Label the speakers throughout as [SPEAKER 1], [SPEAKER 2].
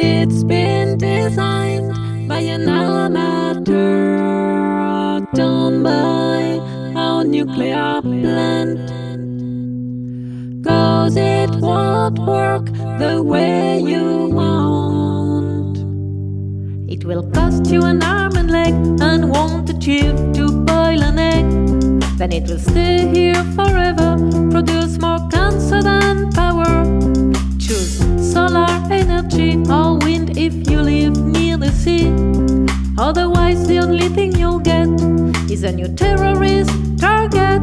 [SPEAKER 1] It's been designed by an amateur, done by our nuclear plant. 'Cause it won't work the way you want. It will cost you an arm and leg and won't achieve to boil an egg. Then it will stay here forever, produce more cancer than power. Choose solar energy or wind if you live near the sea. Otherwise the only thing you'll get is a new terrorist target.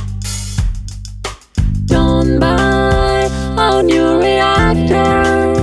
[SPEAKER 1] Don't buy our new reactor.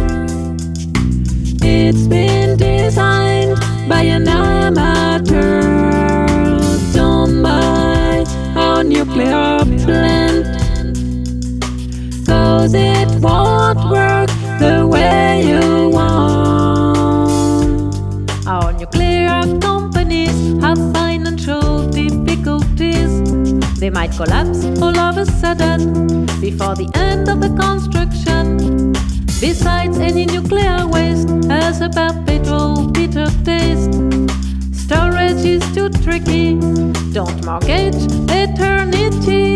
[SPEAKER 1] It's been designed by an amateur. Don't buy our nuclear plant. 'Cause it won't work the way you want. Our nuclear companies have financial difficulties. They might collapse all of a sudden before the end of the construction. Besides, any nuclear waste has a perpetual bitter taste. Storage is too tricky, don't mortgage eternity.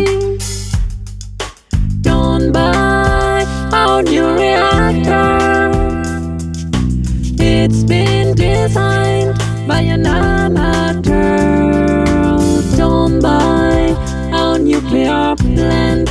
[SPEAKER 1] Don't buy our new reactor. It's been designed by an amateur. Don't buy our nuclear plant.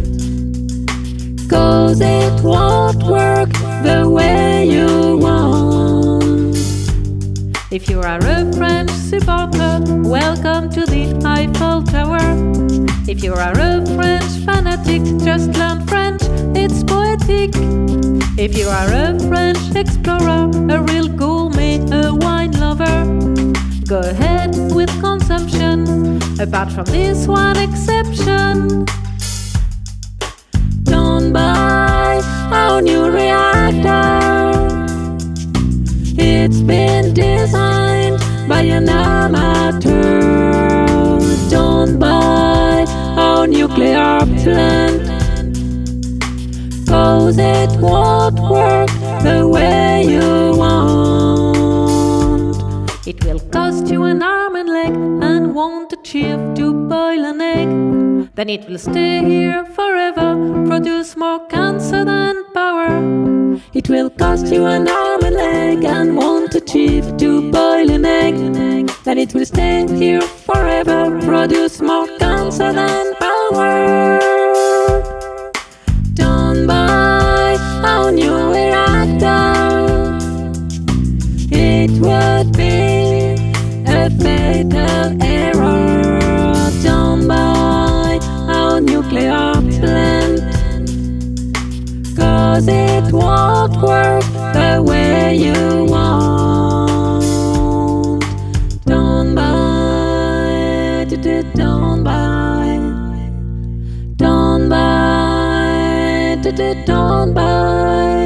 [SPEAKER 1] 'Cause it won't work the way you want. If you are a French supporter, welcome to the Eiffel Tower. If you are a French fanatic, just learn French, it's poetic. If you are a French explorer, a real gourmet, a wine lover, go ahead with consumption, apart from this one exception. Don't buy our new reactor. It's been designed by an amateur. Don't buy our nuclear plant. 'Cause it won't work the way you want. It will cost you an arm and leg and won't achieve to boil an egg. Then it will stay here forever, produce more cancer than power. It will cost you an arm and leg and won't achieve to boil an egg. Then it will stay here forever, produce more cancer than power. Don't buy our new reactor. It would be a fatal error. Don't buy our nuclear plant. 'Cause it won't work the way you want. Don't buy, don't buy, don't buy, don't buy.